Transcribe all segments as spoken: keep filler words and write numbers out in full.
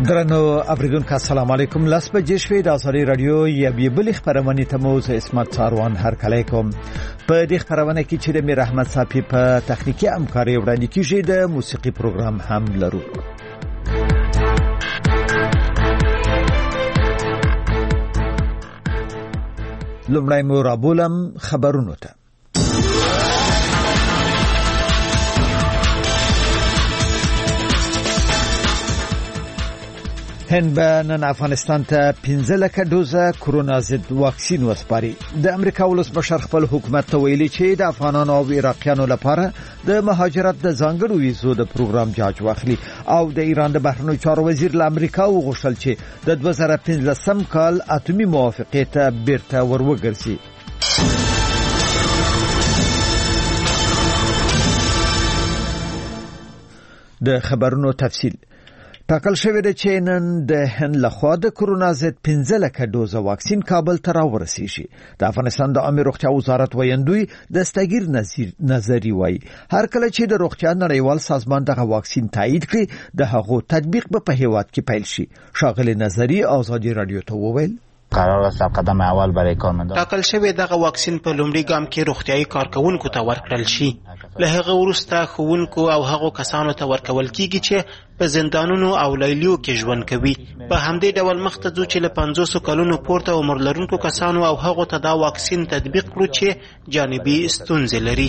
درنو اوریدونکو السلام علیکم. لاس بجې شوې د ازادي رادیو یوې بلې خبرونه ته مو زه اسمت څاروان هرکلی کوم. په دې خبرونه کې چې د میر احمد صافي په تخنیکی همکاري وړاندې کیږي د موسیقي پروګرام هم لرو. لومړی مو رابولم خبرونو ته. هند به نن افغانستان ته پنځه لکه دوزه کرونا ضد واکسین وسپاري. د امریکا ولسمشر خپل حکومت ته ویلي چې د افغانانو او عراقیانو لپاره د مهاجرت د ځانګړو ویزو د پروګرام جاج واخلي او د ایران د بهرنیو چارو وزیر له امریکا وغوښتل چې د دوه زره پنځلسم کال اتومي موافقې ته بیرته وروګرځي. د خبرونو تفصیل ټاکل شوی دی چې نن د هند لخوا د کرونا ضد پنځه لکه دوزه واکسین کابل ته راورسیږي. د افغانستان د عامه روغتیا وزارت ویاندوی دستګیر نظری وایي هر کله چې د روغتیا نړیوال سازمان دغه واکسین تایید کړي د هغو تطبیق به په هیواد کې پیل شي. شاغلی نظری آزادی رادیو ته وویل قرار است قدم اول برای کارمندان ټاکل شوی دغه واکسین په لومړي ګام کې روغتيایي کارکونکو ته ورکړل شي. له هغه وروسته ښوونکو او هغو کسانو ته ورکول کیږي چې په زندانونو او لیلیو کې ژوند کوي. په همدې ډول مخته ځو چې له پنځوسو کلونو پورته عمر لرونکو کسانو او هغو ته دا واکسین تطبیق کړو چې جانبي ستونزې لري.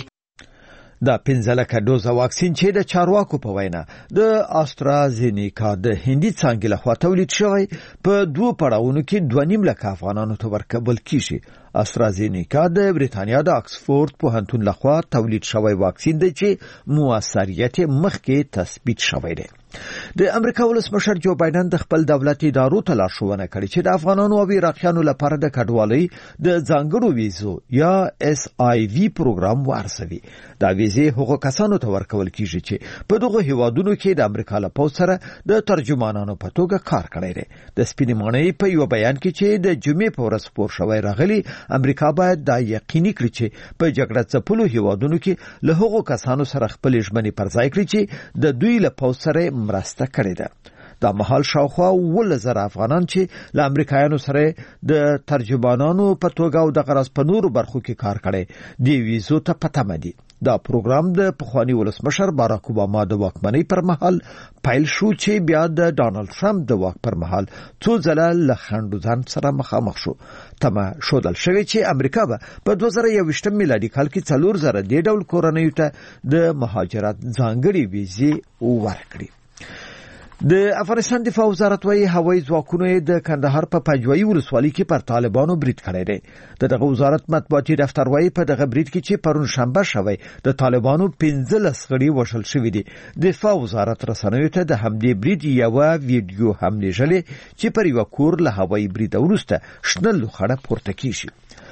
دا پنځه لکه دوزه واکسین چې د چارواکو په وینا د آسترازینیکا د هندي څانګې لخوا تولید شوی په دوه پړاوونو کې دوه نیم لکه افغانانو ته ورکول کیږي. آسترازینیکا د بریتانیا د آکسفورد پوهنتون لخوا تولید شوی واکسین دی چې موثریت مخکې تثبیت شوی دی. د امریکا ولسمشر جو بایدن د خپل دولت ادارو ته لارښوونه کړې چې د افغانانو او عراقیانو لپاره د کډوالۍ د ځانګړو ویزو یا اس آی وی پروګرام وارسوي. دا ویزې هغو کسانو ته ورکول کیږي چې په دغه هیوادونو کې د امریکا له پوځ سره د ترجمانانو په توګه کار کړی دی. د سپینې ماڼۍ په یو بیان کې چې د جمعې په ورځ خپور شوی راغلی امریکا باید دا یقیني کړي چې په جګړه ځپلو هیوادونو کې له هغو کسانو سره خپل ژمنې پر ځای کړي چې د دوی له پوځ سره مرسته کړې ده. دا مهال شاوخوا اوولس زره افغانان چې له امریکایانو سره د ترجمانانو په توګه او د غرض په نورو برخو کې کار کړي دی ویزو ته په تمه دي. دا پروګرام د پخوانی ولسمشر باراک اوباما د واکمنۍ پر مهال پیل شو چې بیا د ډانلډ ټرمپ د واک پر مهال څو ځله له خنډو ځان سره مخامخ شو. تمه شودل شوی چې امریکا به په دوه زره یوویشتم میلادي کال کې څلور زره د ډول کورنیو ته د مهاجرت ځانګړي ویزې ورکړي. د افغانستان دفاع وزارت وايي هوایي ځواکونه د کندهار په پنجوایي ولسوالۍ کې پر طالبانو برید کړی دی. دغه وزارت مطبوعاتي دفتر وايي په دغه برید کې چې پرون شنبه شوی د طالبانو پنځلس غړي وژل شوي دي. دفاع وزارت رسنیو ته د همدې برید یوه ویډیو هم لیږلې چې پر یو کور له هوایي برید وروسته شنه لوخړه پورته کیږي.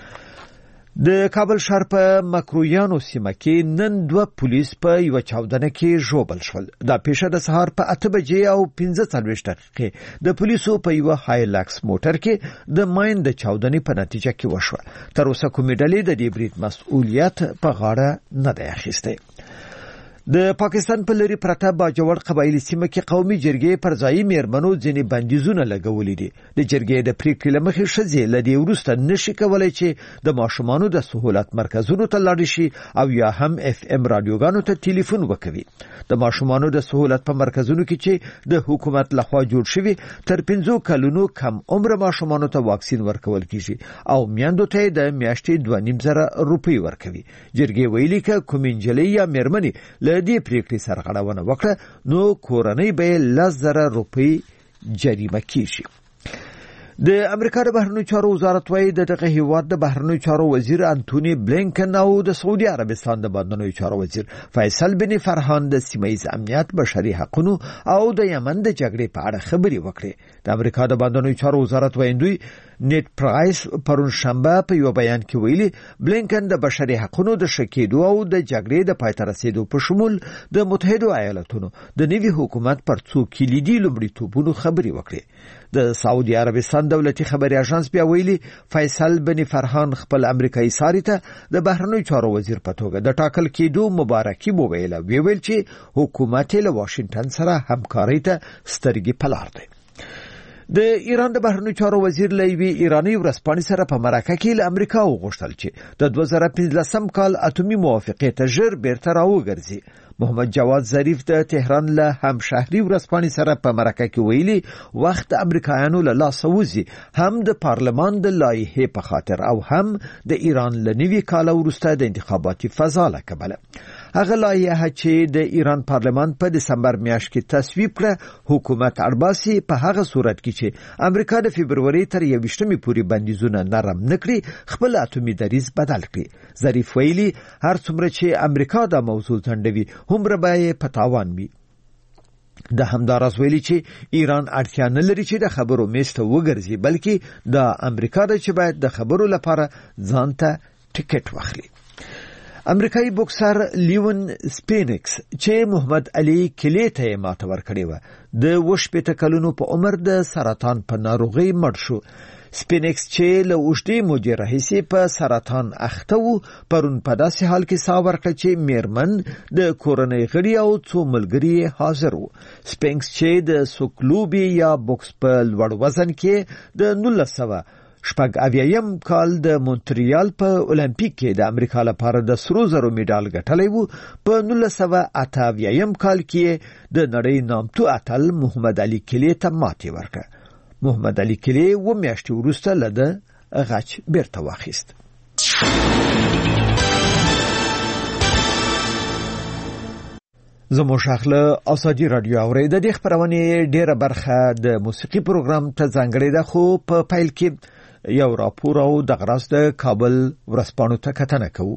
د کابل ښار په مکرویانو سیمه کې نن دوه پولیس په یو چاودنه کې ژوبل شول. دا پیښه د سهار په اته بجې او پنځه څلوېښت دقیقې د پولیسو په یو هایلاکس موټر کې د ماین د چاودنې په نتیجه کې وشوه. تر اوسه کومې ډلې د دې برید مسؤلیت په غاړه نه دی اخیستی. د پاکستان په لری پرته باجوړ قبایلی سیمه کې قومي جرګې پر ځای میرمنو ځینې بندیزونه لګولې دي. د جرګې د پریکړې لمخې ښځې له دې وروسته نشي کولای چې د ماشومانو د سهولت مرکزونو ته لاړ شي او یا هم اف ام رادیوګانو ته ټلیفون وکوي. د ماشومانو د سهولت په مرکزونو کې چې د حکومت لخوا جوړ شوی تر پنځو کلونو کم عمر ماشومانو ته واکسین ورکول کیږي او میندو ته د میاشتې دوه نیم زره روپۍ ورکوي. جرګې ویلي ک کومنجلې یا میرمنې د دې پریکړې سرغړونه وکړه نو کورنۍ به لس زره روپۍ جریمه کیږي. د امریکا د بهرنیو چارو وزارت وايي د دغه هیواد د بهرنیو چارو وزیر انټونی بلینکن او د سعودي عربستان د بهرنیو چارو وزیر فیصل بن فرحان د سیمه‌ییز امنیت، بشري حقوقو او د یمن د جګړې په اړه خبرې وکړې. د امریکا د بهرنیو چارو وزارت ویاندوی نیټ پرایس پرون شنبه په یو بیان کې ویلي بلینکن د بشري حقوقو د شکیدو او د جګړې د پای ته رسیدو په شمول د متحده ایالاتونو د نوي حکومت پر څو کلیدي لومړیتوبونو خبرې وکړې. د سعودي عربستان دولتي خبري اژانس بیا ویلي فیصل بن فرحان خپل امریکایي ساري ته د بهرنیو چارو وزیر په توګه د ټاکل کېدو مبارکي وویله. ویل چې حکومت له واشنگټن سره همکارۍ ته سترګې په لار دی. د ایران د بهرنیو چارو وزیر له یوې ایراني ورځپاڼې سره په مرکه کې له امریکا وغوښتل چې د دوه زره پنځلسم کال اتومي موافقې ته ژر بیرته راوګرځي. محمد جواد ظریف د تهران له همشهري ورځپاڼې سره په مرکه کې ویلي وخت امریکایانو له لاسه وځي، هم د پارلمان د لایحې په خاطر او هم د ایران له نوي کال وروسته د انتخاباتي فضا له کبله. هغه لایحه چې د ایران پارلمان په دسمبر میاشت کې تصویب کړه حکومت اړباسي په هغه صورت کې چې امریکا د فبروري تر یوویشتمې پورې بندیزونه نرم نکړي خپل اتومي دریځ بدل کړي. ظریف ویلي هر څومره چې امریکا دا موضوع ځنډوي همره به په تاوان وي. د همداراز ویلي چې ایران اړتیا نه لري چې د خبرو میز ته وګرځي، بلکې د امریکا د چې باید د خبرو لپاره ځان ته ټیکټ واخلي. امریکایي بوکسر لیون سپینکس چې محمد علي کلی ته ماته ورکړې و د وشپېته کلونو په عمر د سرطان په ناروغۍ مړ شو. سپینکس چې له اوږدې مودې راهیسې په سرطان اخته و پرون په داسې حال کې ساه ورکړه چې میرمن د کورنۍ غړي او څو ملګري حاضر وو. سپینکس چې د سوکلوبي یا بوکس په لوړ وزن کې د نولس سوه شپږ اویایم کال د مونټریال په اولمپیک کې د امریکا لپاره د سرو زرو میډال ګټلی وو. په نولس سوه اته اویایم کال کې د نړۍ نامتو اتل محمد علي کلی ته ماتې ورکړه. محمد علي کلی و میاشتې وروسته له ده غچ بیرته واخیست. زموږ اخله ازادي رادیو اوري د دې خبرونه ډیره برخه د موسیقي پروګرام ته ځانګړې ده، خو په پایل کې یو راپور او د غراس د کابل ورځپاڼو ته کتنه کوو.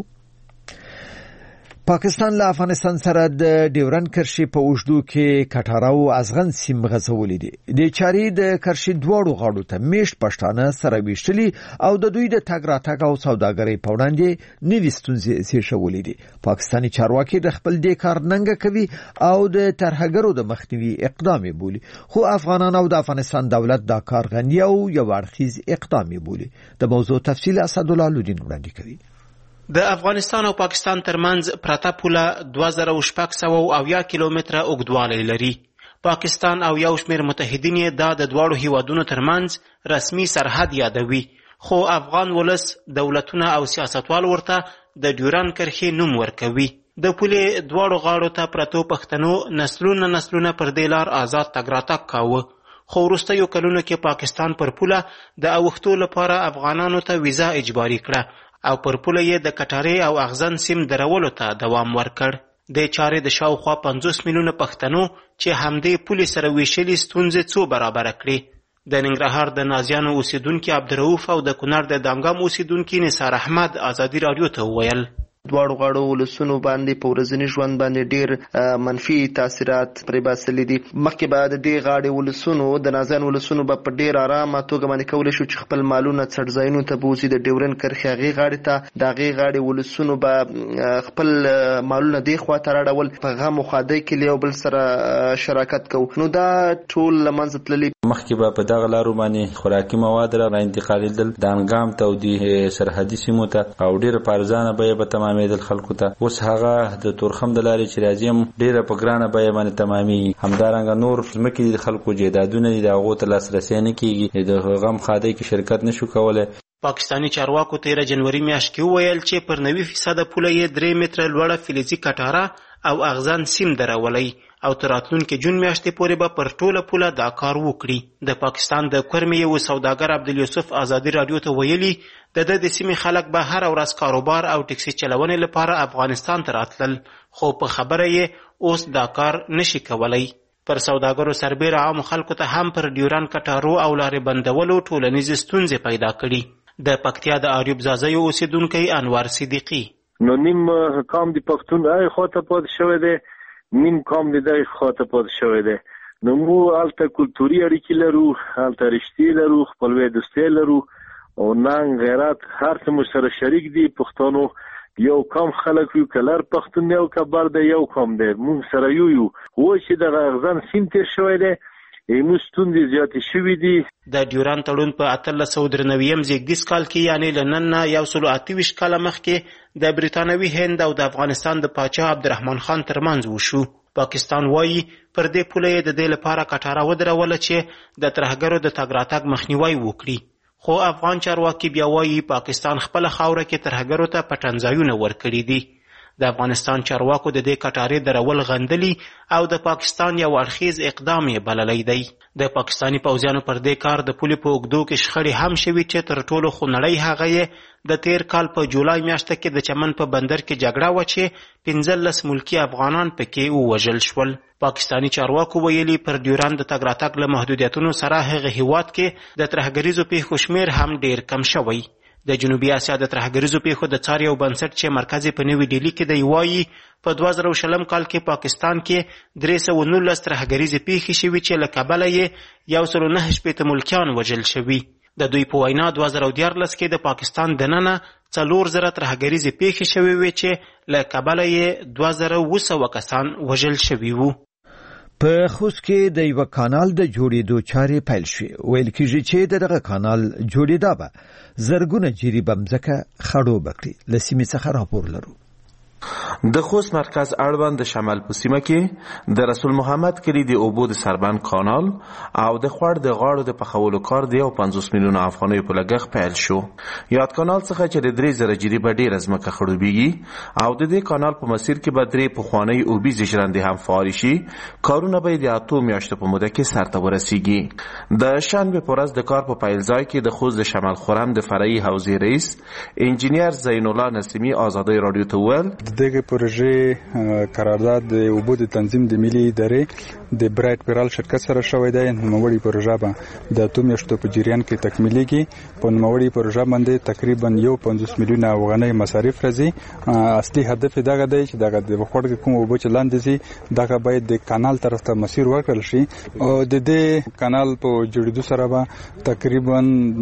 پاکستان له افغانستان سره د ډیورند کرښې په اوږدو کې کټاره او ازغن سیم غځولې دي. د چارې د کرښې دواړو غاړو ته میشت پښتانه سره ویشتلي او د دوی د تګ راتګ او سوداګرۍ په وړاندې نوې ستونزې زیږولې دي. پاکستاني چارواکي د خپل دې کار ننګه کوي او د ترهګرو د مخنیوي اقدام بولي، خو افغانان او د افغانستان دولت دا کار غندي او یو اړخیز اقدام بولي. د موضوع تفصیل اسدالله لودین وړاندې کوي. د افغانستان او پاکستان ترمنځ پرته پوله دوه زره شپږ سوه اویا کیلومتره اوږدوالی لري. پاکستان او یو شمېر متحدین یې دا د دواړو هیوادونو ترمنځ رسمي سرحد یادوي، خو افغان ولس دولتونه او سیاستوال ورته د ډیورند کرښې نوم ورکوي. د پولې دواړو غاړو ته پرتو پښتنو نسلونه نسلونه پر دې لار آزاد تګ راتګ کاوه، خو وروستیو کلونو کې پاکستان پر پوله د اوښتو لپاره افغانانو ته ویزا اجباري کړه او پر پوله یې د کټارې او اغزن سیم درولو ته دوام ورکړ. د چارې د شاوخوا پنځوس میلیونه پښتنو چې همدې پولې سره ویشلي ستونزې څو برابره کړې. د ننګرهار د نازیانو اوسیدونکي عبدالرؤف او د کونړ د دانګام اوسیدونکي نثار احمد ازادي رادیو ته وویل دواړو غاړو ولسونو باندې په ورځني ژوند باندې ډېر منفي تاثیرات پرې باسلي دي. مخکې به د دې غاړې ولسونو د نازیان ولسونو به په ډېر ارامه توګه باندې کولی شو چې خپل مالونه څړځایونو ته بوځي د ډیورند کرښې هغې غاړې ته. د هغې غاړې ولسونو به خپل مالونه دې خوا ته راړول، په غم و ښادۍ کې له یو بل سره شراکت کوو. نو دا ټول له منځه تللي. مخکې به په دغه لارو باندې خوراکي مواد را انتقالېدل د انګام ته او د سرحدي سیمو ته او ډېره په ارزانه بیه به تمامېدل خلکو ته. اوس هغه د تورخم د لارې چې راځي هم ډېره په ګرانه بیه باندې تمامېږي. همدارنګه نور ځمکې د خلکو جایدادونه دي د هغو ته لاسرسی نه کېږي، د غم ښادۍ کې شرکت نه شو کولی. پاکستاني چارواکو تیره جنوري میاشت کې وویل چې پر نوي فیصده پوله یې درې متره لوړه فلزي کټاره او اغزن سیم درولی او تر راتلونکي جون میاشتې پورې به پر ټوله پوله دا کار وکړي. د پاکستان د کرمې یو سوداګر عبدالیوسف ازادي رادیو ته ویلي د د د سیمې خلک به هر ورځ کاروبار او ټکسي چلونې لپاره افغانستان ته راتلل، خو په خبره یې اوس دا کار نشي کولی. پر سوداګرو سربیره عامو خلکو ته هم پر ډیورند کټارو او لارې بندولو ټولنیزې ستونزې پیدا کړي. د پکتیا د آریوب زازیو اوسیدونکی انوار صدیقي نو نیم قام د پښتون هغې خواته پاتې شوی دی، نیم قام د دغې خواته پاتې شوی دی. نو موږ هلته کلتوري اړیکې لرو، هلته رشتې لرو، خپلوۍ دوستۍ لرو او ننګ غیرت هر څه موږ سره شریک دي. پښتانو یو قام خلک یو، کلر پښتون دی او کبر دی یو قام دی، موږ سره یو یو. اوس چې دغه اغزن سیم تېر شوی دی ایمو ستونزې زیاتې شوي دي. د ډیورند تړون په اتلس سوه درې نوېیم زېږدیز کال کې یعنې له نن نه یو سل اته ویشت کاله مخکې د بریتانوي هند او د افغانستان د پاچا عبدالرحمن خان ترمنځ وشو. پاکستان وایي پر دې پوله یې د دې لپاره کټاره ودروله چې د ترهګرو د تګ راتګ مخنیوی وکړي. خو افغان چارواکي بیا وایي پاکستان خپله خاوره کې ترهګرو ته پټنځایونه ورکړي دي. د افغانستان چارواکو د دې کټارې درول غندلي او د پاکستان یو اړخیز اقدام یې بللی دی. د پاکستاني پوځیانو پر دې کار د پولې په اوږدو کې شخړې هم شوي چې تر ټولو خونړۍ هغه یې د تیر کال په جولای میاشته کې د چمن په بندر کې جګړه وه چې پنځلس ملکي افغانان پکې ووژل شول. پاکستاني چارواکو ویلي پر ډیورند د تګ راتګ له محدودیتونو سره هغه هیواد کې د ترهګریزو پیښو شمیر هم ډیر کم شوی. د جنوبي اسیا د ترهګریزو پیښو د څار یو بنسټ چې مرکز په نوي ډیلي کې دی وایي په دوه زره شلم کال کې پاکستان کې درې سوه نولس ترهګریزې پیښې شوي چې له کبله یې یو سل نهه شپېته ملکیان وژل شوي. د دوی په وینا دوه زره دیارلس کې د پاکستان دننه څلور زره ترهګریزې پیښې شوي وې چې له کبله یې دوه زره اووه سوه کسان وژل شوي وو. په خوست کې د یو کانال د جوړېدو چارې پیل شوې. ویل کېږي چې دغه کانال جوړېدا به زرګونه جریب مځکه خړوبه کړي. له سیمې څخه راپور لرو. د خوست مرکز اړوند د شمال په سیمه کې د رسول محمد کلی د اوبو د سربند کانال او د خوړ د غاړو د پخولو کار د یو پنځوس میلیونه افغانیو په لګښت پیل شو. یاد کانال څخه چې د درې زره جریبه ډېره ځمکه خړوبېږي او د دې کانال په مسیر کې به درې پخوانۍ اوبیزې ژرندې هم فعالې شي. کارونه به د اتو میاشتو په موده کې سرته ورسیږي. د شنبې په ورځ د کار په پیل ځای کې د خوست د شمال خرم د فرعي حوزې رئیس انجینیر زین الله نسیمی آزادۍ رادیو ته وویل دغه پروژې قرارداد د اوبو د تنظیم د ملي ادارې د برایټ پیرال شرکت سره شوی دی. نوموړی پروژه به د اتو میاشتو په جریان کې تکمیلیږي. په نوموړی پروژه باندې تقریبا یو پنځوس میلیونه افغانۍ مصارف راځي. اصلي هدف دغه دی چې دغه د وخوړ کوم اوبو چې لاندې ځي دغه باید د کانال طرف ته مسیر ورکړل شي. او د دې کانال په جوړېدو سره به تقریبا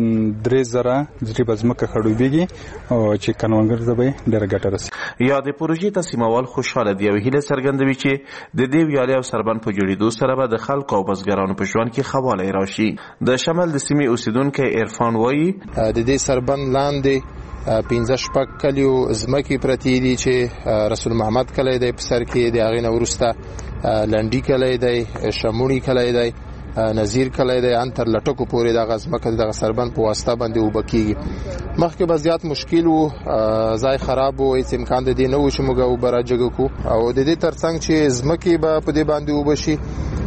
درې زره جریبه ځمکه خړوبېږي او چې کانونګر ته به ډېره ګټه رسي. یا د پروژې ته سیموال خوشحاله دی او هیله څرګندوي چې د دې ویالې او سربند په جوړېدو سره به د خلکو او بزګرانو په ژوند کې ښه والی راشي. د شمال د سیمې اوسیدونکی عرفان وایي د دې سربند لاندې پنځه شپږ کلیو ځمکې پرتې دي چې رسول محمد کلی دی په سر کې، د هغې نه وروسته لنډي کلی دی، شموڼي کلی دی، نظیر کلی دی، ان تر لټکو پورې دغه ځمکه دغه سربند په واسطه باندې اوبه کېږي. مخکې به زیات مشکل و، ځای خراب و، هېڅ امکان د دې نه و چې موږ اوبه راجګه کړو. او د دې تر څنګ چې ځمکې به په دې باندې اوبه شي،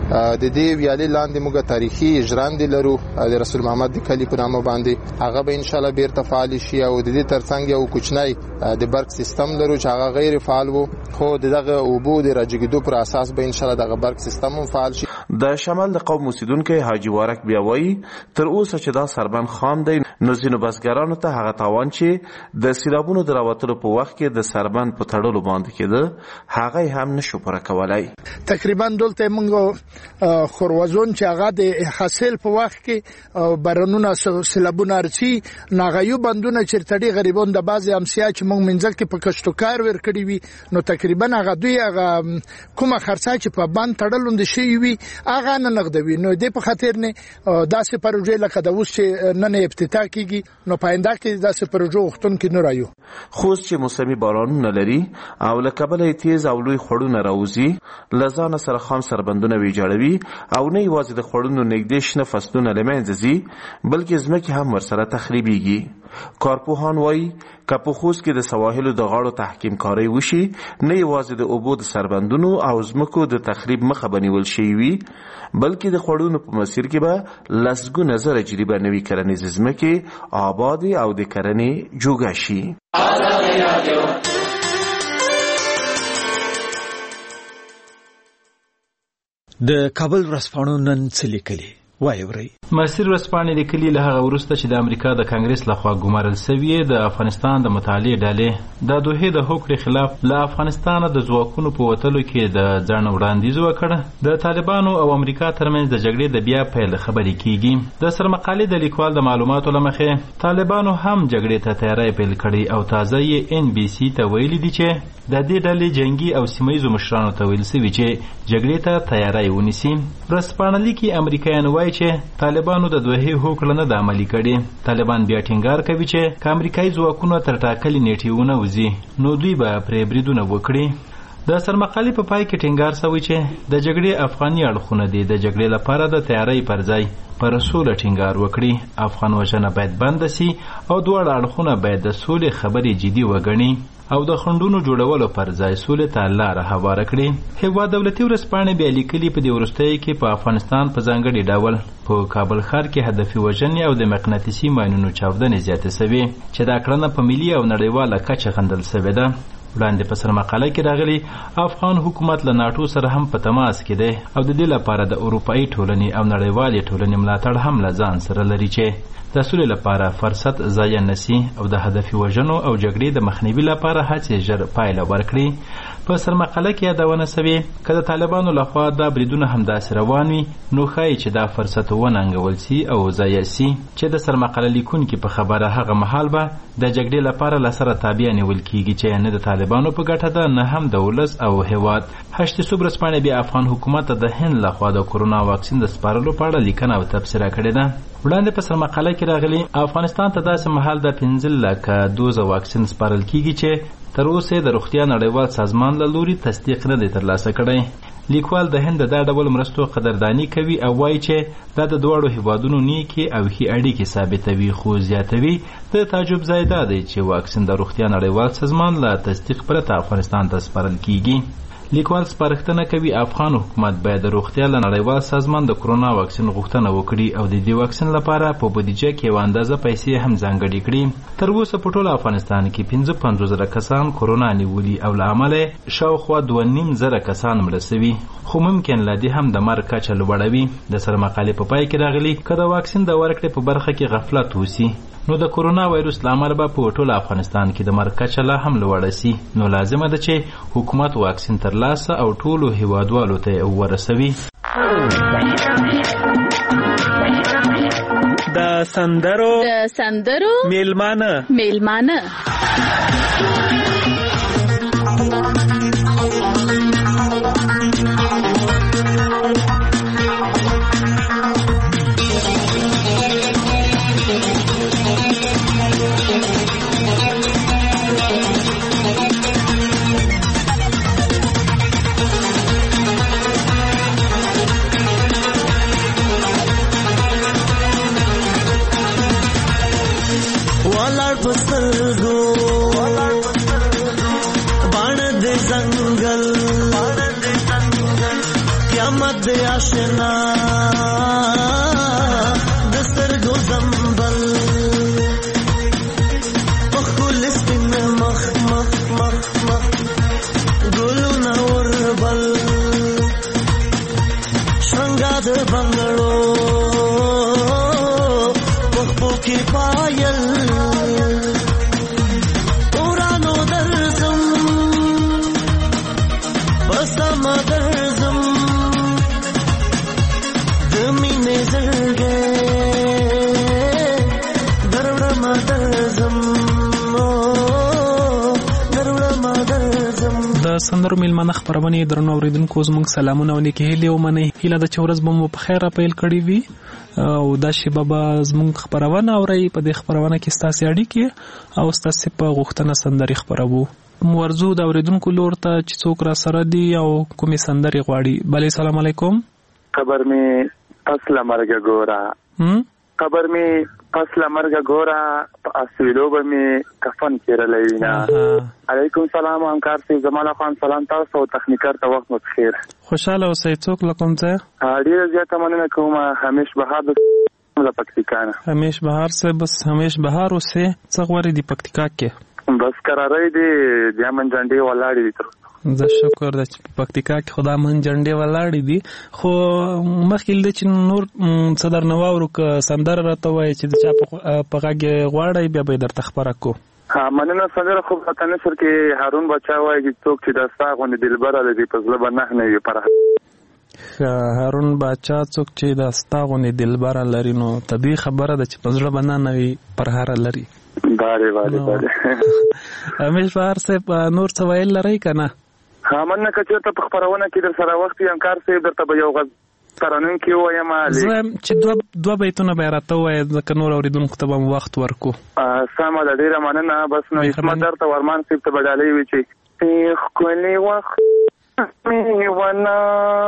د دې ویالې لاندې موږ تاریخي ژرندې لرو د رسول محمد د کلي په نامه باندې، هغه به انشاءالله بیرته فعال شي. او د دې تر څنګ یو کوچنی د برق سیستم لرو چې هغه غیر فعال و، خو دغه اوبو د راجګېدو پر اساس به انشاءالله دغه برق سیستم هم فعال شي. د شمال د قوم اوسیدونکی حاجي وارک بیا وایي تر اوسه چې دا سربند خام دی نو ځینو بزګرانو ته هغه تاوان چې د سیلابونو د راوتلو په وخت کې د سربند په تړلو باندې کېده هغه هم نشو پوره کولی. تقریبا دلته موږ خوروزون چې هغه د حاصل په وخت کې بارانونه سیلابونه راځي، ناغایو بندونه چیرته دي غریبان د بعضې امسیا چې موږ منځل کې په کشتوکار ورکړي وي، نو تقریبا هغه دوی هغه کومه خرڅه چې په بند تړلوندې شوي وي هغه نه نغدوي. نو دې په خاطر نه داسې پروژې لکه د اوس چې نن افتتاح کیږي نو په آینده کې داسې پروژو غوښتونکي نه رایو. خوست چې موسمي بارانونه لري او له کبله یې تیز او لوی خوړونه راوځي، له ځانه سره خام سربندونه ویجاړوي او نه یوازې د خوړونو نږدې شنه فصلونه له منځه ځي بلکې ځمکې هم ورسره تخریبیږي. کارپوهان وایي که په خوست کې د سواحلو د غاړو تحکیم کاری وشي نه یوازې د اوبو د سربندونو او ځمکو د تخریب مخه به نیول شوې وي بلکې د خوړونو په مسیر کې به لسګونه زره جریبه نوي کرنیزې ځمکې آبادې او د کرنې جوګه شي. د کابل ورځپاڼو نن څه لیکلي وایي ورئ. مسیر ورځپاڼې لیکلي له هغه وروسته چې د امریکا د کانګرس لخوا ګمارل سوي د افغانستان د مطالعې ډلې د دوحې د هوکړې خلاف له افغانستانه د ځواکونو په وتلو کې د ځان وړاندیز وکړ. د طالبانو او امریکا ترمنځ د جګړې د بیا پیل خبرې کیږي. د سرمقالې د لیکوال د معلوماتو له مخې طالبانو هم جګړې ته تیاری پیل کړی او تازه یې ان بي سي ته ویلي دي چې د دې ډلې جنگي او سیمهیزو مشرانو ته ویل سوي چې جګړې ته تیاری ونیسي. ورځپاڼه لیکي امریکایان وایي چې طالبانو د دوحې هوکړه نه د عملي کړې. طالبان بیا ټینګار کوي چې که امریکایي ځواکونه تر ټاکلې نیټې ونه وځي نو دوی به پرې بریدونه وکړي. د سرمقالې په پای کې ټینګار شوی چې د جګړې افغاني اړخونه دي د جګړې لپاره د تیاری پر ځای پر سوله ټینګار وکړي. افغان وژنه باید بند شي او دواړه اړخونه باید د سولې خبرې جدي وګڼي او د خنډونو جوړولو پر ځای سولې ته لاره هواره کړي. هیواد دولتي ورځپاڼې بیا لیکلي په دې وروستیو کې په افغانستان په ځانګړي ډول په کابل ښار کې هدفي وژنې او د مقناطیسي ماینونو چاودنې زیاتې شوې چې دا کړنه په ملي او نړیواله کچه غندل شوې ده. وړاندې په سرمقاله کې راغلي افغان حکومت له ناټو سره هم په تماس کې دی او د دې لپاره د اروپایي ټولنې او نړیوالې ټولنې ملاتړ هم له ځان سره لري چې د سولې لپاره فرصت ضایع نشي او د هدفي وژنو او جګړې د مخنیوي لپاره هڅې ژر پایله ورکړي. په سرمقاله کې یادونه شوې که د طالبانو لخوا دا بریدونه همداسې روان وي نو ښایي چې دا فرصت وننګول سي او ضایع سي چې د سرمقاله لیکونکي په خبره هغه مهال به د جګړې لپاره له سره تابع نیول کیږي چې نه د طالبانو په ګټه ده نه هم د ولس او هیواد. هشت صبح ورځپاڼې بیا افغان حکومت د هند لخوا د کورونا واکسین د سپارلو په اړه لیکنه او تبصره کړې ده. وړاندې په سرمقاله کې راغلي افغانستان ته داسې مهال د پنځه لکه دوزه واکسین سپارل کیږي چې تر اوسه د روغتیا نړیوال سازمان له لوري تصدیق نه دی ترلاسه کړی. لیکوال د هند د دا ډول مرستو قدردانی کوي او وایي چې دا د دواړو هیوادونو نیکې او ښې اړیکې ثابتوي خو زیاتوي د تعجب ځای دا دی چې واکسین د روغتیا نړیوال سازمان له تصدیق پرته افغانستان ته سپارل کیږي. لیکوال سپارښتنه کوي افغان حکومت باید د روغتیا له نړیوال سازمان د کرونا واکسین غوښتنه وکړي او د دې واکسین لپاره په بودیجه کې یوه اندازه پیسې هم ځانګړې کړي. تر اوسه په ټول افغانستان کې پنځه پنځوس زره کسان کرونا نیولي او له امله شاوخوا دوه نیم زره کسان مړه سوي خو ممکن لا دې هم د مرګ کچه لوړوي. د سرمقالې په پای کې راغلي که د واکسین د ورکړې په برخه کې غفلت وسي نو د کورونا وایروس له امله به په ټول افغانستان کې د مرګ کچه لا هم لوړه سي. نو لازمه ده چې حکومت واکسین ترلاسه او ټولو هیوادوالو ته ورسوي. د سندرو د سندرو میلمانه میلمانه آشنا دستر گو زنبل اخول سپین مخ مخ مخ مخ گلو نور بل شنگاد بنگلو پخپو کی پایل اورانو درزم بسم درزم د سندرو میلمانه خپرونې درنو اوریدونکو زموږ سلامونه او نیکې هیلې ومنئ. هیله ده چې ورځ به مو په خیره پیل کړې وي او دا شیبه به زموږ خپرونه اورئ. په دې خپرونه کې ستاسې اړیکې او ستاسې په غوښتنه سندرې خپروو. ورځو د اوریدونکو لور ته چې څوک را سره دي او کومې سندرې غواړي. بلې سلام علیکم. خبر می پس لمرګه ګوره خبر می پس لمرګه ګوره اسویلو به می کفن کېرلې وینا. علیکم سلام همکار سی زماله خان سلام تاسو او تخنیکر ته وخت مو بخیر. خوشاله اوسئ. څوک له کوم ځای؟ ډیره زیاته مننه کوم. همیش بهار د پکتیکا نه. همیش بهار سے بس همیش بهار اوسه. څه غواړي دی پکتیکا کې؟ بس قرارې دی د امن جنډې ولاړې دي. تر زه شکر د پکتیکا کې خدا من جنډې ولاړې دي. خو مخکې د چې نور صدر نواورو ک سندر راته وای چې د چا په غاګه غواړي بیا به درته خبره کو. ها مننه سندره خو په نشر کې هارون بچا وای چې څوک چې د ساغونه دلبره لري په ځل باندې نه وي پر هارون بچا څوک چې د ساغونه دلبره لري نو طبي خبره ده چې په ځل باندې نه وي پر هار لري. باره باره باره همیش بهار صاحب نور څه ویل لرئ که نه؟ ها مننه که چېرته په خپرونه کې در سره وخت وي همکار صاحب درته به یو غږ ترنم کې ووایم. زه چې دوه دوه بیتونه به یې راته ووایې ځکه نور اورېدونکو ته به م وخت ورکو. سمه ده ډېره مننه. بس نو عصمت درته ورمان صاحب ته به ډالۍ وي چې ښکلې وخت مې ونه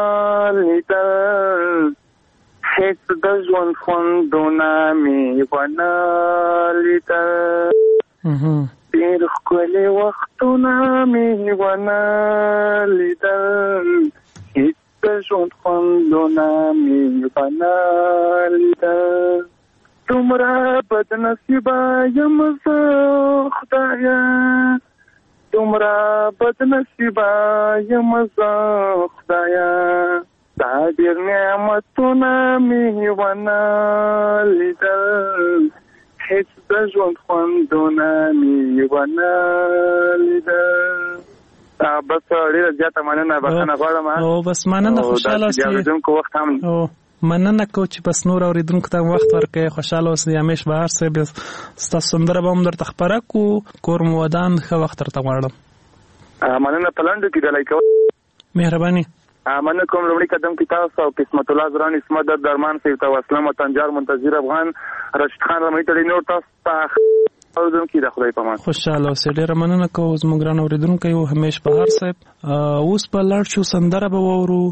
لیدل هیڅ د ژوند خوندونه مې ونه لیدل ډېر ښکلي وختونه مې ونه لیدل هیڅ د ژوند خوندونه مې ونه لیدل دومره بدنصیبه یم زه خدایه دومره بدنصیبه یم زه خدایه دا ډېر نعمتونه مې ونه لیدل هیڅ د ژوند خوندونه مې ونه لیدل. بس ډېره زیاته مننه بخښنه غواړم او بس مننه خوشحاله اوسئ اورېدونکو وخت هم مننه کو چې بس نور اورېدونکو ته وخت ورکړئ خوشحاله اوسئ همیش بهر صاحب ستاسو سندره به هم درته خپره کړو کور مو ودان ښه وخت درته غواړم مننه په لنډو کې ډالۍ کول مهرباني مننه کوم لومړي قدم کې تاسو او قسمت الله زران اسمت درمان صاحب ته وسلام تنجار منتظر افغان رشید خان رمې تړي نور تاسو ته اورېدونکو د خدای په امان خوشحاله اوسئ ډېره مننه کوم زموږ ګران اورېدونکو یو همیش بهر صاحب اوس په لاړ شو سندره به واورو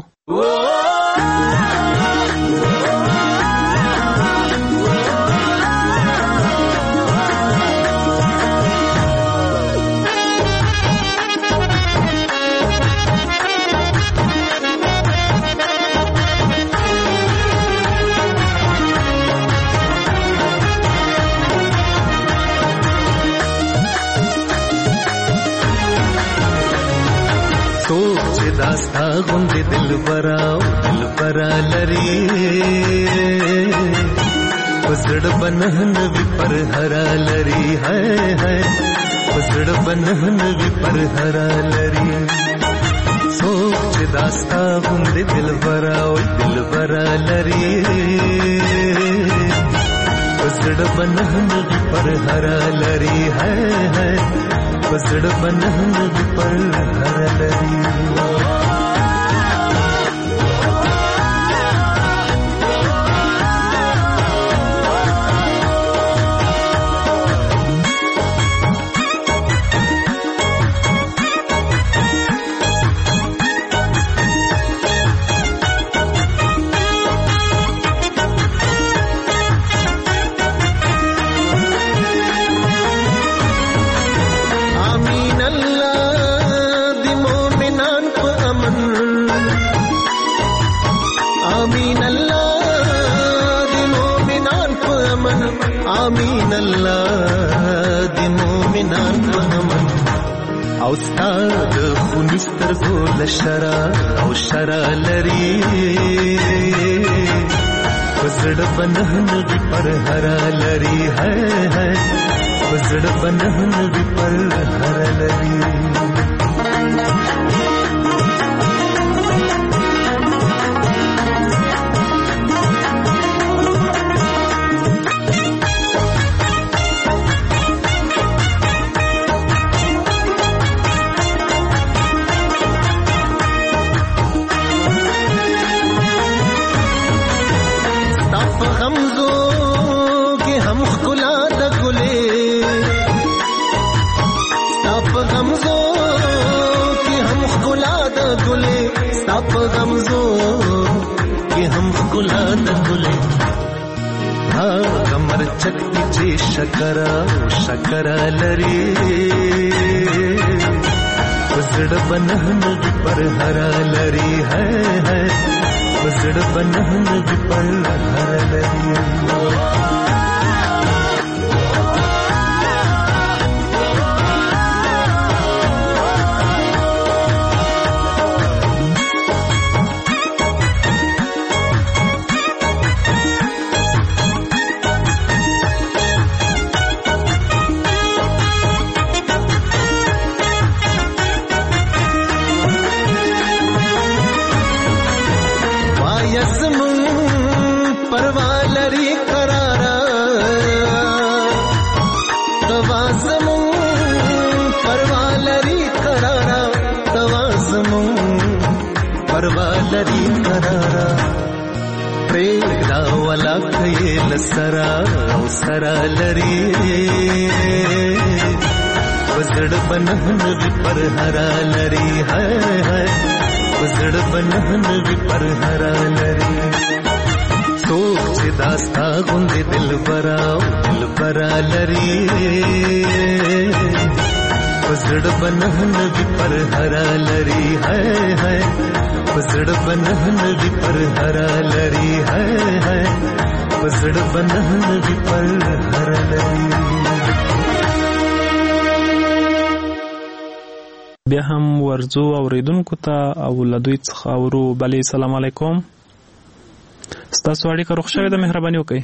داستا غوندې دلبرا او دلبرا لري پسړ بنهن وی پر هرا لري هاي هاي پسړ بنهن وی پر هرا لري سوچ داستا غوندې دلبرا او دلبرا لري پسړ بنهن وی پر هرا لري هاي هاي پسړ بنهن وی پر هرا لري آمین الله د مومنان په امن او ستاد خونستر ګول شرا او شرا لري پسړ بنهن وی پر هرا لري هاي هاي پسړ بنهن وی پر هرا لري په غمزو کې هم ښکلا د ګلې هغه مرچک چې شکره شکره لري پسړ بنهن وی پر هرا لري هاي هاي پسړ بنهن وی پر هرا لري لري قرارا پریدا ولا کيل سرا او سرا لري وزړ بنهن وی پر هرا لري هاي هاي پزړ بنهن وی پر هرا لري څوک چې داستا غوندې دل برا دل برا لري پزړ بنهن وی پر هرا لري هاي هاي پزړ بنهن وی پر هرا لري هاي هاي پزړ بنهن وی پر هرا لري. بیا هم ورزو اوریدونکو ته او لدوی څخه اورو. بلې سلام علیکم، ستاسو اړیکه روغ شوې ده، مهرباني وکړئ.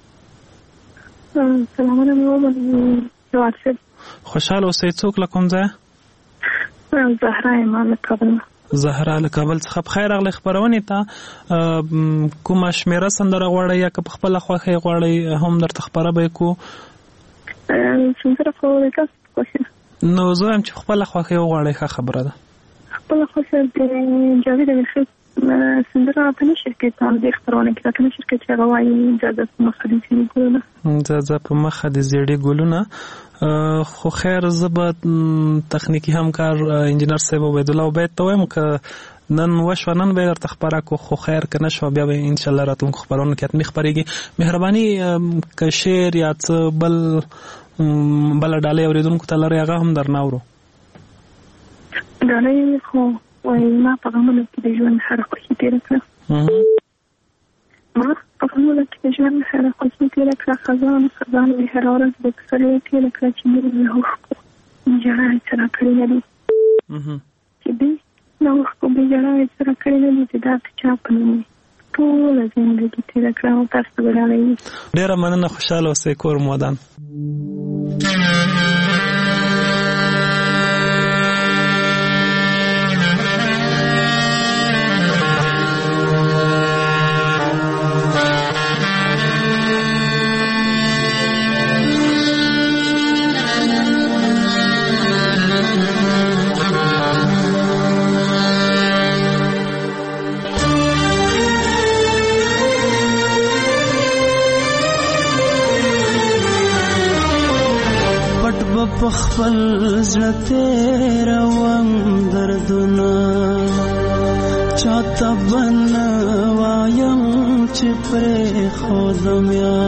سلام علیکم. خوشحاله اوسئ. څوک له کوم ځایه؟ زهرا یم له کابل. زهرا له کابل څخه. بخیر راغلی خپرونې ته. کومه شمېره سندره غواړئ یا که په خپله خوښه یې غواړئ هم درته خپره به یې کړو؟ سندره خو د تاسو په خوښه. نو زه وایم چې خپله خوښه یې وغواړئ، ښه خبره ده. خپله خوښه د جاوید امیرخېل سندره په نشر کې په همدې خپرونه کې راته نشر کې چې هغه وایي ځه په مخه دې زیړي ګلونه، ځه په مخه دې زیړي ګلونه. خو خیر زه به تخنیکي همکار انجینر صاحب عبیدالله عبید ته وایم که نن وشوه نن به یې درته خپره کړو، خو خیر که نه شوه بیا به انشاءالله راتلونکو خپرونو کې حتمي خپرېږي. مهرباني که شعر یا څه بل بله ډالۍ اورېدونکو ته لرئ هغه هم درنه اورو. ډالۍ خو وایي ما په غمونو کې د ژوند هره خوښي تېره کړه، ما په غمونو کې د ژوند هره خوښي تېره کړه، خزان خزان مې هره ورځ د پسرلي تېره کړه چې مې له اوښکو ژړا یې څه راکړې نه دي، چې دې له اوښکو بې ژړا یې څه راکړې نه دي، چې دا د چا په نوم یې ټوله زندګي تېره کړه. او تاسو ته به ډالۍ وي. ډېره مننه، خوشحاله اوسئ، کور مو ودان. پخپل زړه تېروم دردونه چاته به نه وایم چې پرېښودم یا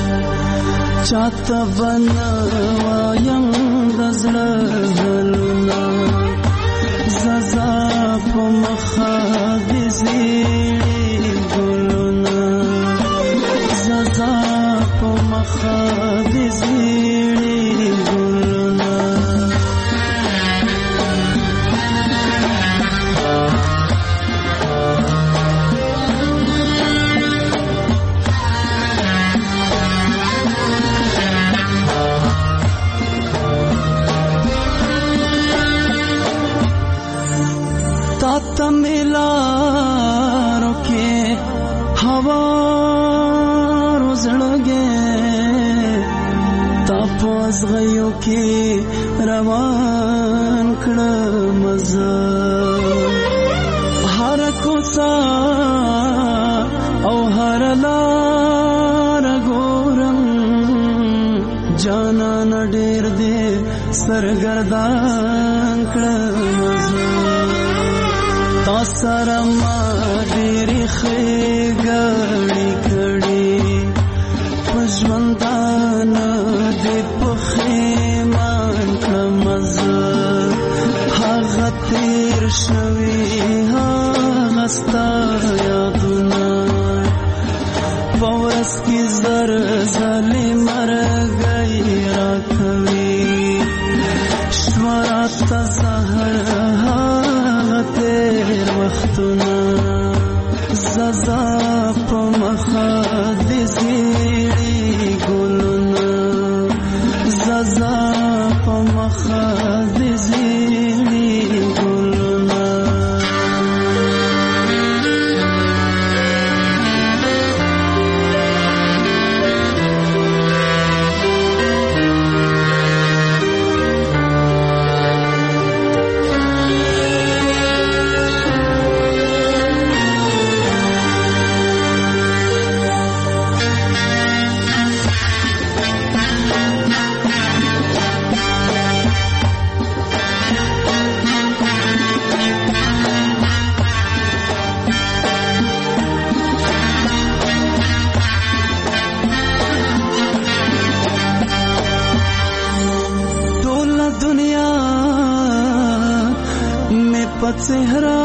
چاته به نه وایم د زړه حالونه زه ځه په مخه دې زیړې ګلونه زه ځه په مخه دې زیړې تمیلارو کے ہوارو زڑگے تاپوز غیو کے روان کڑم مزا ہر کوسا او ہر لار گورم جانا نڈیر دے سرگردان کڑم مزا تا سره ما ډېرې ښې ګړې کړې په ژوندانه دې پښېمان کړمه زه هغه تېر شوي هغه ستا یادونه په ورځ کې زر ځلې مرګی راکوي شوه راته زهر تیر وختونه ززا په مخه دې زیړې ګلونه ززا په مخه دې زیړې ګلونه په څهره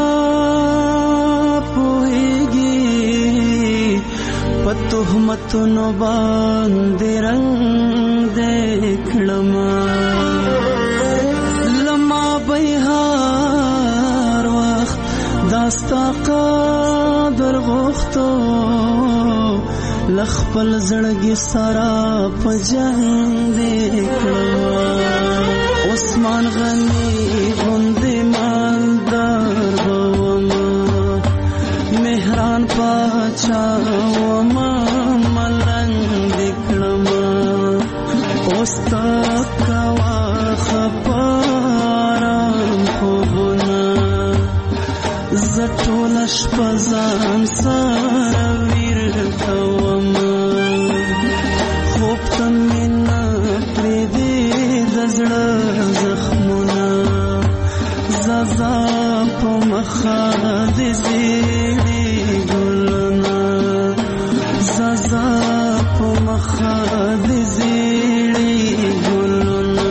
پوهیږي په تهمتونو باندې رنگ دې کړم لما به هر وخت داستا قدر غوښتو لخپل زړګي سره په جنگ دې کړم عثمان غني غوندې مالدار وما مهران پاچا وما ملنګ دې کړم اوس تا کوا خبرم خوبونه زټول شپه ځان سره ویر کوم خوب ته مې نه پرېږدي د زړه زخمونه زازا په مخه دې زیړې ګلونه زازا په مخه دې زیړې ګلونه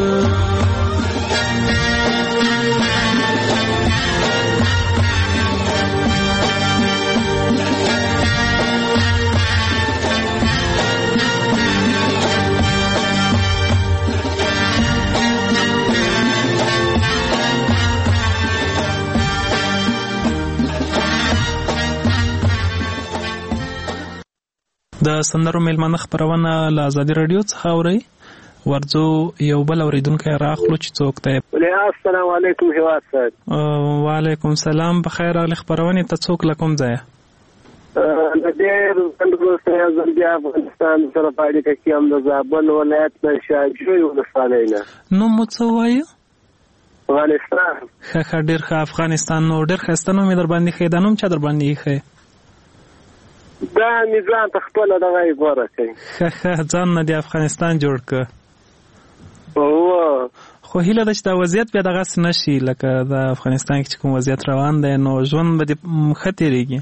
د سندرو میلمانه خبرونه له ازادي رادیو څخه اورئ ورځو یو بل اوریدونکی راخلو چې څوک دی السلام علیکم هیواد صاحب وعلیکم سلام بخیر اهل خبرونه ته څوک لکم ځای د دې څنګه څنګه د افغانستان سره پایډه کې هم د زابل ولایت د شاجوی ولسوالۍ نه نو مو څه وایي افغانستان ښه ډېر ښه افغانستان نو ډېر ښایسته نوم یې در باندې ښه دا نوم چا در باندې ښه دا نظام ته خپل دغه غوړه کوي ښه ښه ځان نه دی افغانستان جوړ کړ او خو هیله ده چې دا وضعیت بیا دغسې نه شي لکه د افغانستان کې چې کوم وضعیت روان دی نو ژوند به دې ښه تېرېږي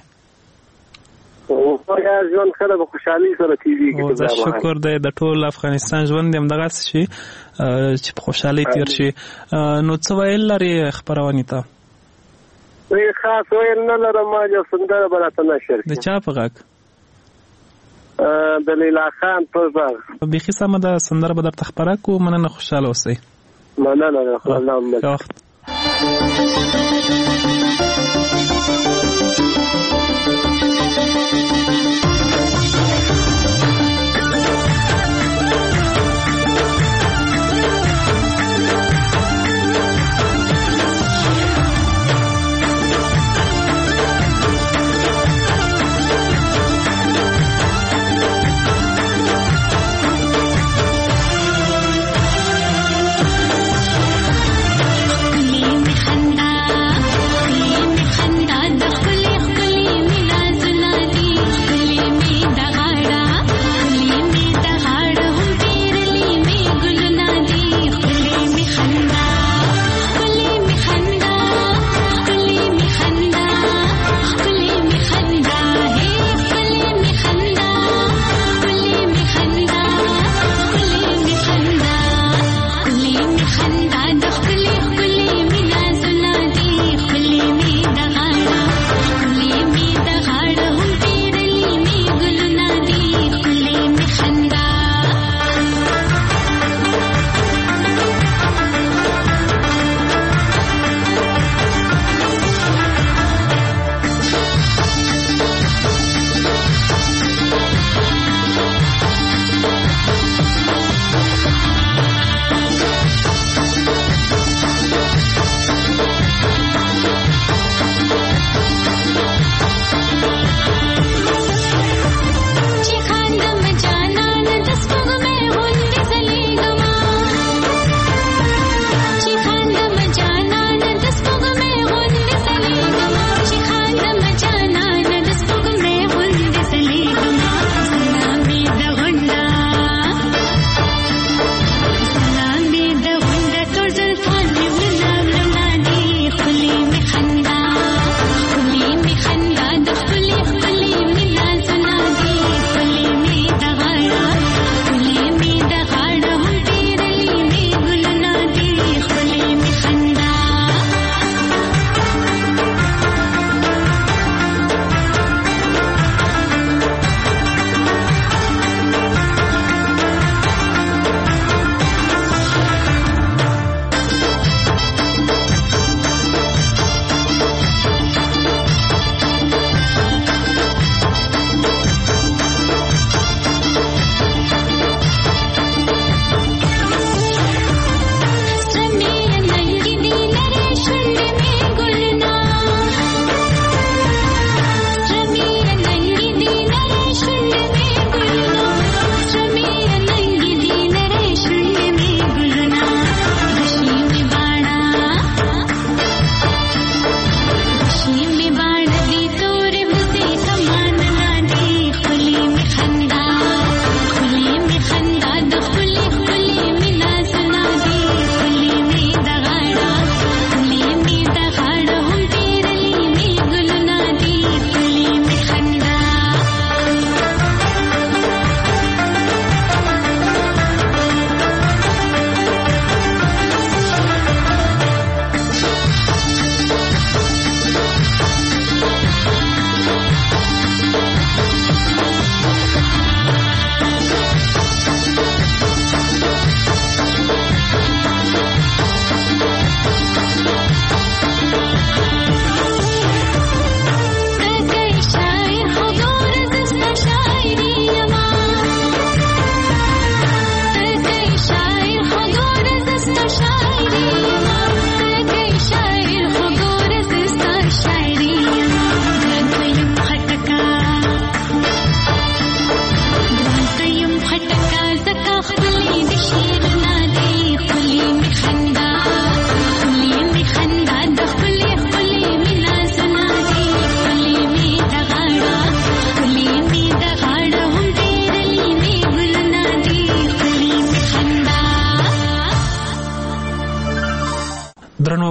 ژوند ښه ده په خوشحالۍ سره تېرېږي دا شکر دی د ټول افغانستان ژوند دې همدغسې شي چې په خوشحالۍ تېر شي نو څه ویل لرې خپرونې ته خاص ویل نه لرم ما یو سندره به راته نشر د چا په غږ د لیلا خان په غږ بیخي سمه ده سندره به درته خپره کړو مننه خوشحاله اوسئ مننه ده الله وخت خندا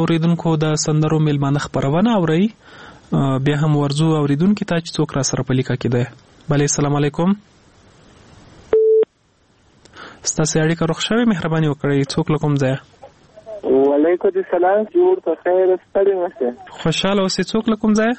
اوریدونکو د سندرو میلمانه خبرونه اوري. بیا هم ورزو اوریدونکو ته چې څوک را سره په لیکه کې ده. بله السلام علیکم. ستاسو اړیکه روغ شوې، مهرباني وکړئ. څوک له کوم ځایه؟ وعلیکم السلام. جوړ په خیر ستړي مشه. خوشاله اوسئ. څوک له کوم ځایه؟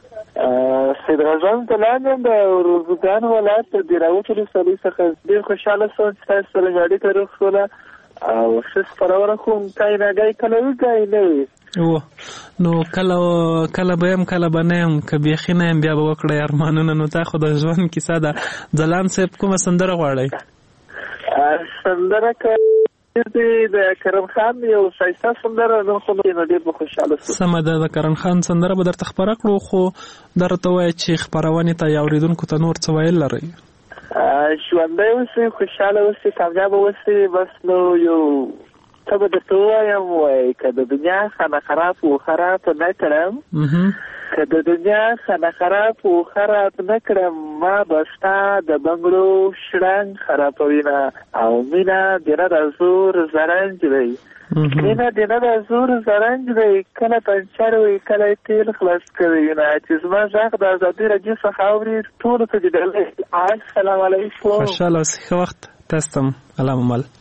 سید غزان تلانم د روزګان ولایت د راوچ ولسوالۍ څخه. ډېر خوشاله شوم چې تاسو سره اړیکه روغ شوله او ښه خپرونه کوم. کای نه ګای کله وي کای نه وي. او نو کله کله به هم کله به نه هم که بیخي نه هم بیا به وکړئ ارمانونه. نو تا خو د ژوند کیسه ده. ځلان صاحب کومه سندره غواړئ؟ سندره که د کرم خان یو ښایسته سندره نو خو نو ډېر به خوشحاله شو. سمه ده، د کرم خان سندره به درته خپره کړو، خو درته ووایه چې خپرونې ته یا اورېدونکو ته نور څه ویل لرئ؟ ژوندی اوسئ، خوشحاله اوسئ، کامیابه اوسئ. بس نو یو څه به درته ووایم، وایي که د دنیا خانه خراب و خراب نه کړم، که د دنیا خانه خراب و خراب نه کړم، ما به ستا د بنګړو شړنګ خرابوینه. او مینه د نه د زور زرنج دی، مینه د نه د زور زرنج دی. کله پنچر وي کله تیل خلاص کوي نه. چې زما غږ د ازادي راډیو څخه اوري ټولو ته د السلام علیکم. خوشحاله اوسئ. ښه وخت. تاسو ته هم الله مو مل.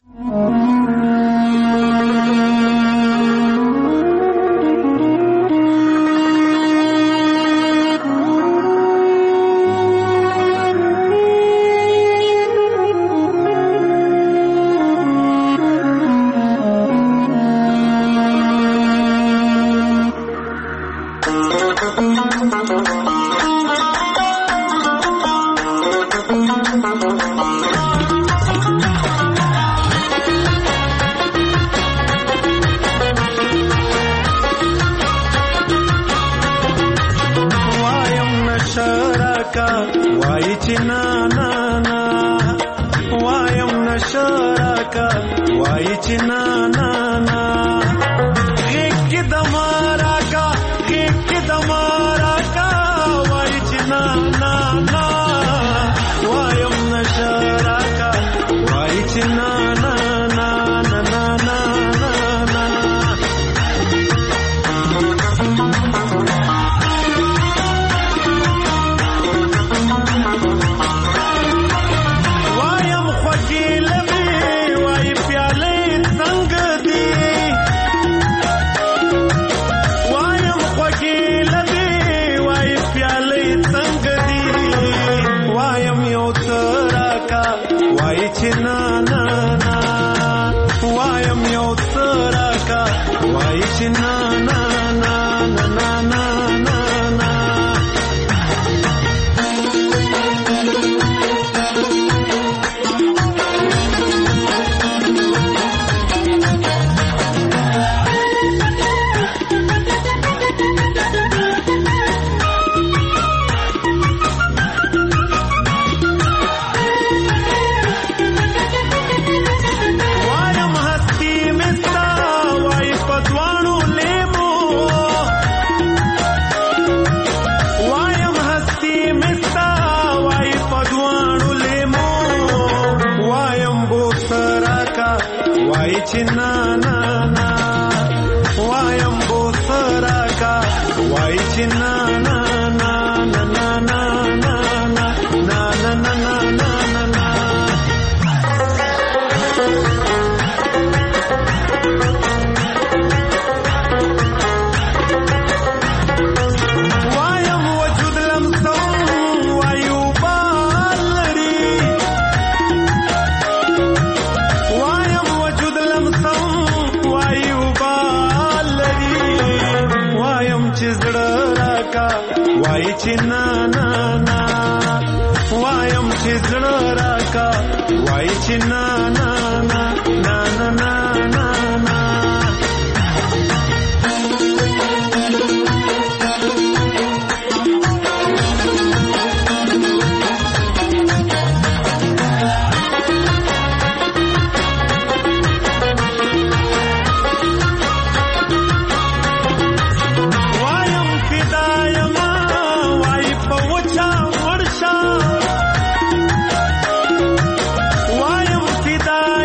وایم فدا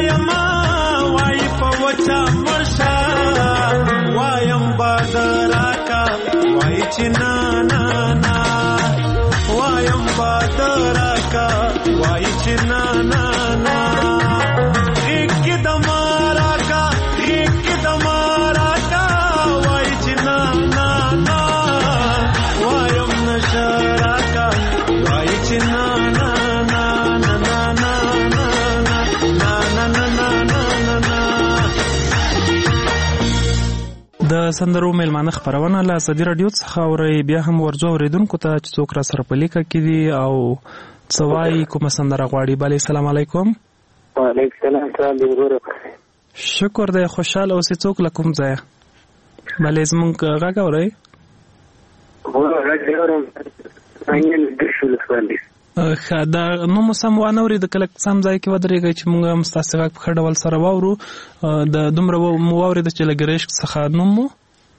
د سندرو میلمانه خبرونه له ازادي رادیو څخه اورئ. بیا هم ورځو اوریدونکو ته چې څوک را سره په لیکه کې دي او څه وایي کومه سندره غواړي. بلې السلام علیکم. وعلیکم السلام. سلام. شکر دی. خوشحاله اوسې. څوک له کوم ځایه؟ بلې زمونږ غږ اورئ؟ هو غږ اورم. ښه دا نو مو سم وانه اورېده. کله سم ځای کې ودرېږئ چې موږ هم ستاسې غږ په ښه ډول سره واورو. د دومره مو واورېده چې لږ عشق څخه نوم مو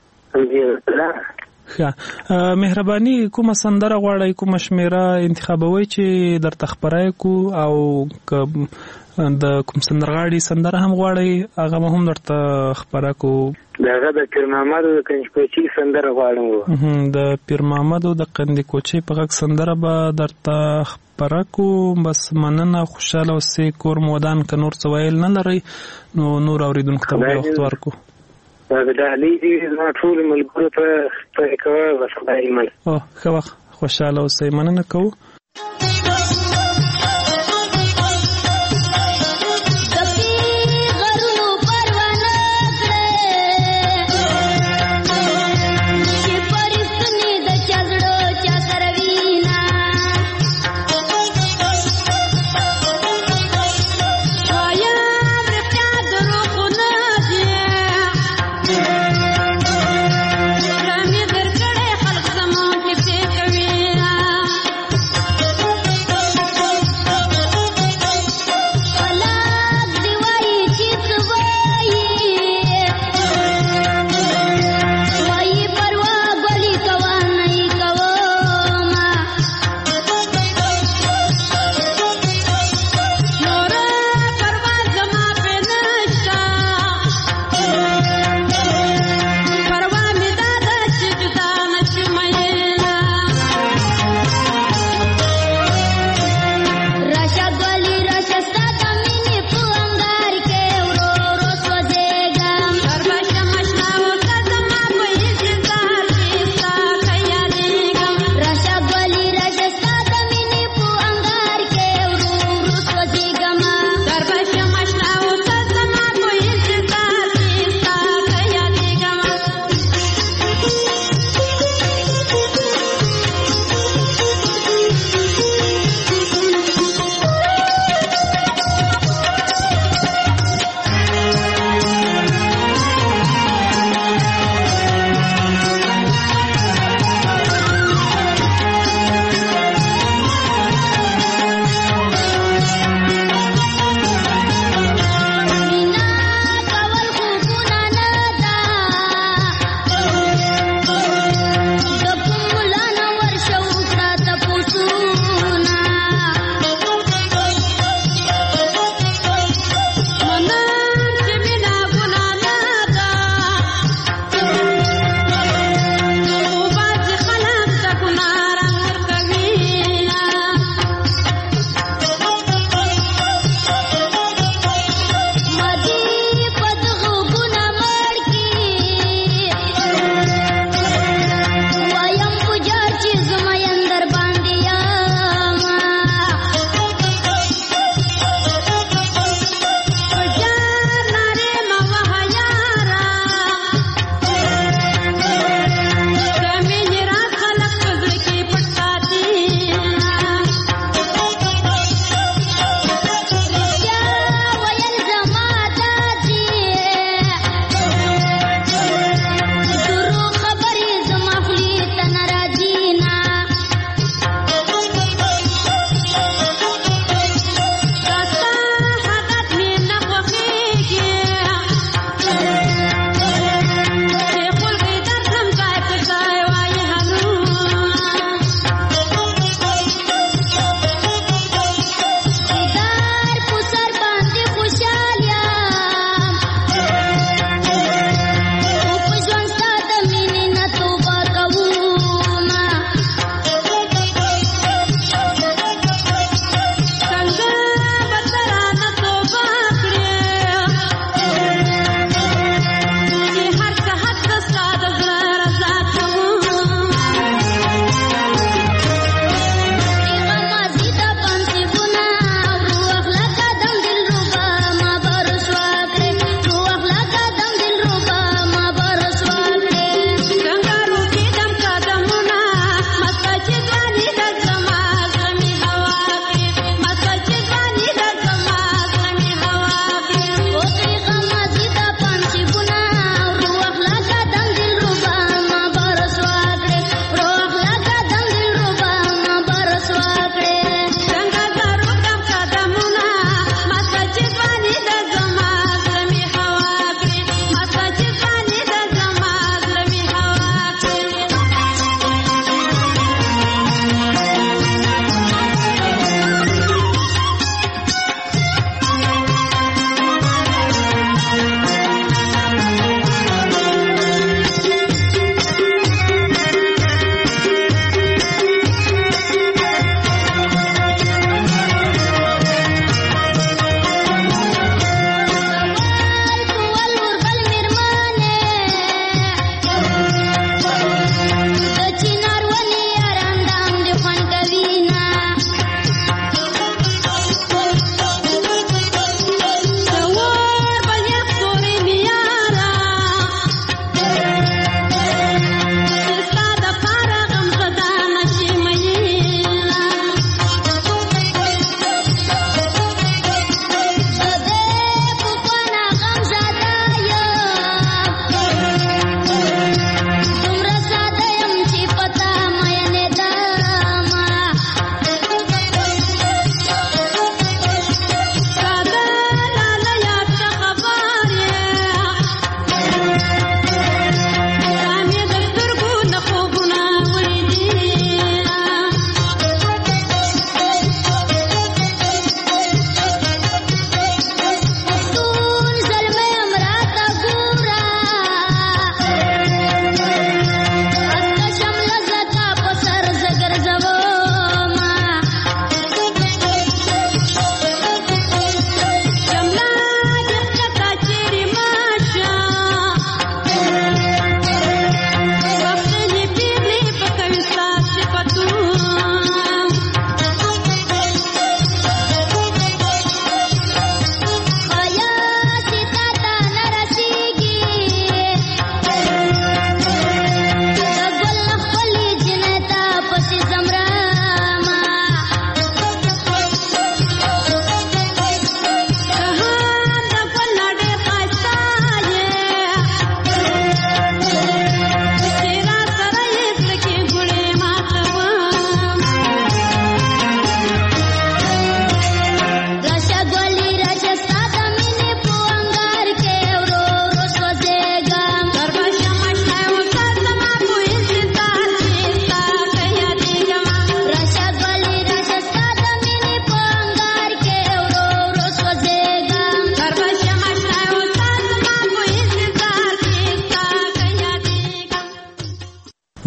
ښه. مهرباني کومه سندره غواړئ، کومه شمېره انتخابوئ چې درته خپره کړو، او که د کوم سندرغاړي سندره هم غواړئ هغه به هم درته خپره کړو. د هغه د پیر محمد د قندیکوچي سندره غواړم. د پیر محمد د قندیکوچي په غږ سندره به درته خپره کړو. بس مننه، خوشحاله اوسئ. کور مو ودان که نور څه ویل نه لرئ نو نور اورېدونکو ته به وخت ورکړو. دا د ډالۍ دي زما ټولو ملګرو ته خپرې کوه. بس خدای ایمان. ښه وخت. خوشحاله اوسئ. مننه کوو.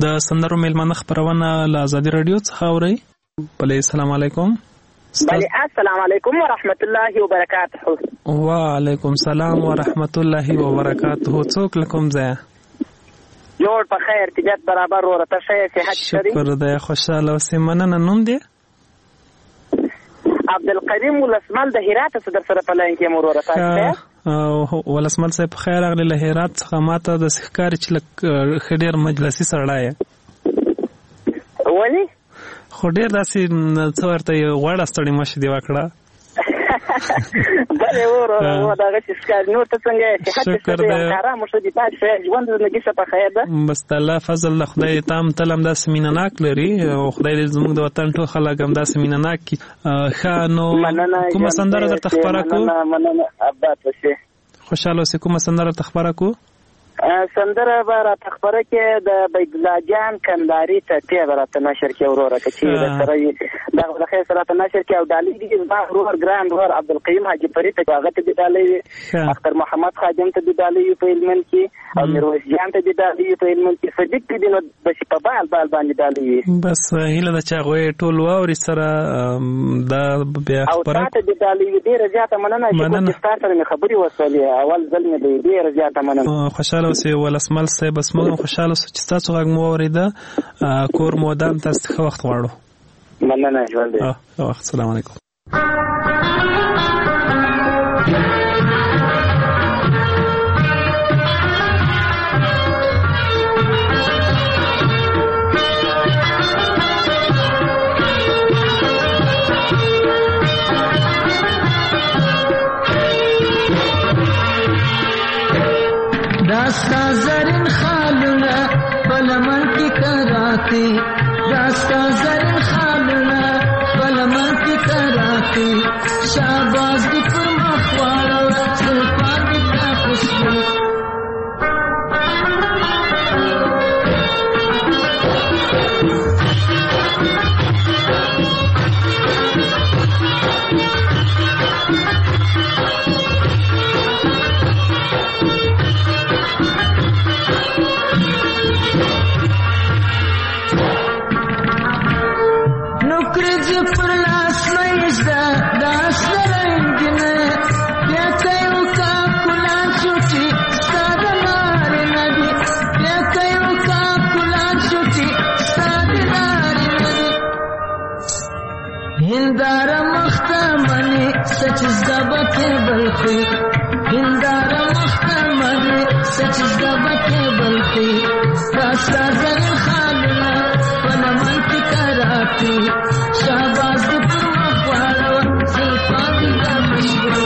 د سندرو میلمانه خبرونه له آزادي رادیو څخه اورئ. بله السلام علیکم. بله السلام علیکم ورحمت الله وبرکاته. وعلیکم سلام ورحمت الله وبرکاته. څوک له کوم ځایه؟ جوړ په خیر طبیعت برابر ورته ښه صحت شری. شکر دی خوشاله اوسې. مننه. نوم دی عبدالقدیم ولسمل د هرات څخه در سره په لاین کې مور ورته. ولسمل صاحب په خیر راغلی. له هرات څخه ماته د ښکاري چې لږ ډېر مجلسي سړی یې. ولې؟ خو ډېر داسې څه ورته غوړه ستړې مشي دې وکړه. بلې ورو دغه چې ښکاري نور ته څنګه صحت شکر دی ارامه شو دي پاتې ژوند زندګي څه په خیر ده. بس د الله فضل له خدای ته هم تل همداسې مینه ناک لري او خدای دې زموږ د وطن ټول خلک همداسې مینه ناک کړي. ښه نو کومه سندره درته خپره کړو؟ مننه اباد اوسې. خوشحاله اوسې. کومه سندره درته خپره کړو؟ سندره به راته خپره کې د بیدالله جان کندهاري ټټې به راته نشر کې وروره که چې د سره یې دغه د خیر سره راته نشر کې او ډالۍ دي زما ورور ګران ورور عبدالقیوم حاجي فرید ته هغه ته دې ډالۍ وي. اختر محمد خادم ته دې ډالۍ وي په هلمند کې او میرویس جان ته دې ډالۍ وي په هلمند کې. صدیق ته دې نو بسې په بال بال باندې ډالۍ وي. بس هیله ده چې هغوی ټول واوري سره دا بیا خپره او تا ته دې ډالۍ وي. ډېره زیاته مننه چې ستا سره مې خبرې وشولې. اول ځل مې دی. ډېره زیاته مننه. خوشحاله اوسې ولسمل صاحب. بس موږ خوشحاله اوسو چې ستاسو غږ مو واورېده. کور مو ودان. تاسو ته ښه وخت غواړو. مننه. ژوند دی. ښه وخت. سلام علیکم. داستا زرین خالونه بلمن کی کراتی. داستا زرین خالونه بلمن کی کراتی. شاباز دی پر مخوارو سلطان دی تا خوشبو. هنداره مختمنی سچز دبته بلخی. هنداره مختمنی سچز دبته بلخی. داستا زرین خالونه پلمن کی کراتی. شهباز دی پر مخوارو سلطان دی دا مشکل.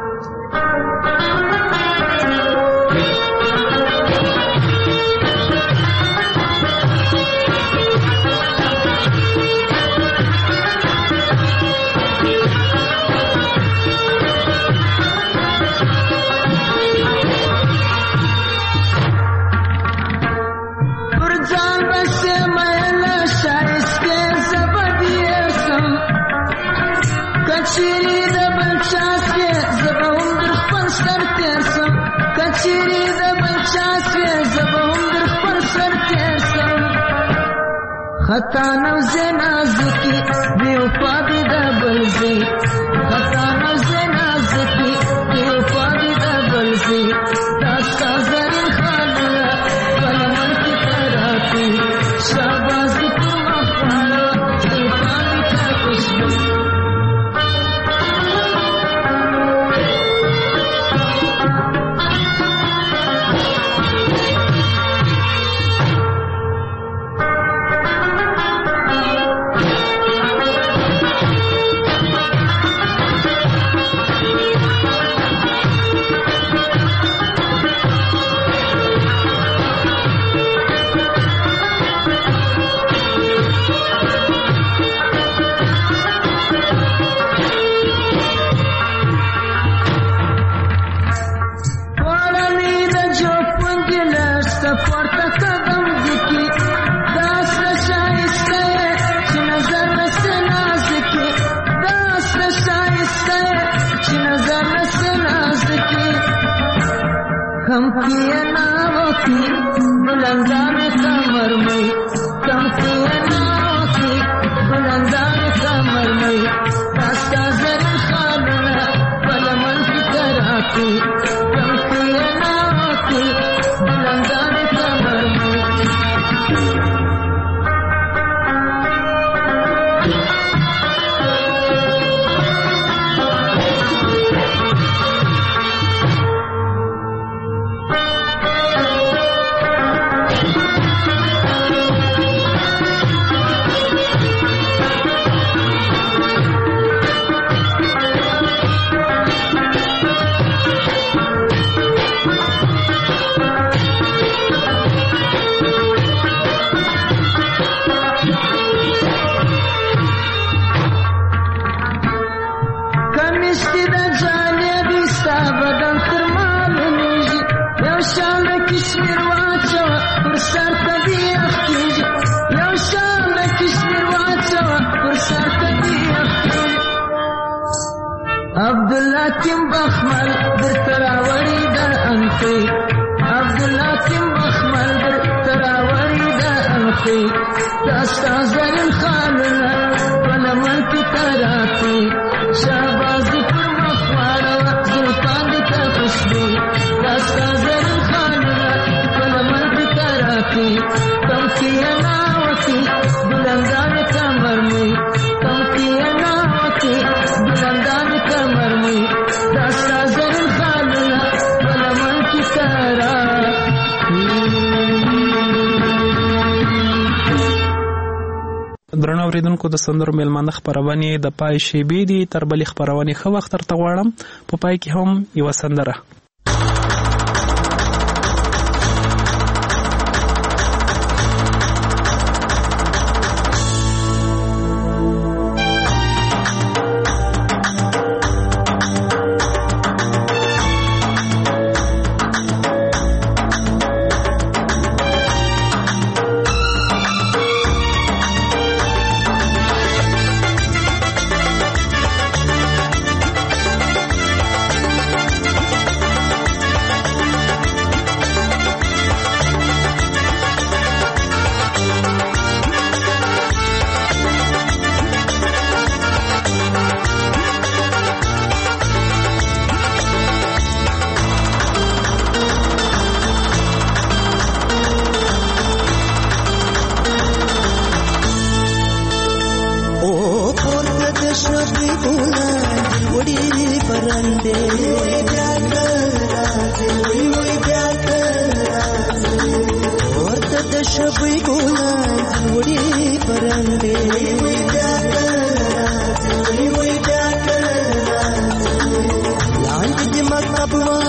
کچری د بلچاسه زبون در خپل سر تیرسم. کچری د بلچاسه زبون در خپل سر تیرسم. خطا نو زنازکی دیو پادی د بلزی. خطا نو زنازکی دیو پادی د بلزی. داستا زرین خالونه بلمن کی کراتی. شاباز دی پر مخوارو سلطان دی تا خوشبو. مخمل در تراوری در انخی عبدالله کی مخمل در تراوری در انخی داستا زرین خاننا پنمن کی تراتی شہبازی پر مخوارا زلفان دی تا خوشبو داستا زرین خاننا پنمن کی تراتی تم کی اناوتی بلندان کمر میں تم کی اناوتی بلندان کمر میں داستا زرین خاننا پنمن کی تراتی. درنو اوریدونکو د سندرو میلمانه خپرونې د پای شیبې دي تر بلې خپرونې ښه وخت درته غواړم په پای کې هم یوه سندره. Abba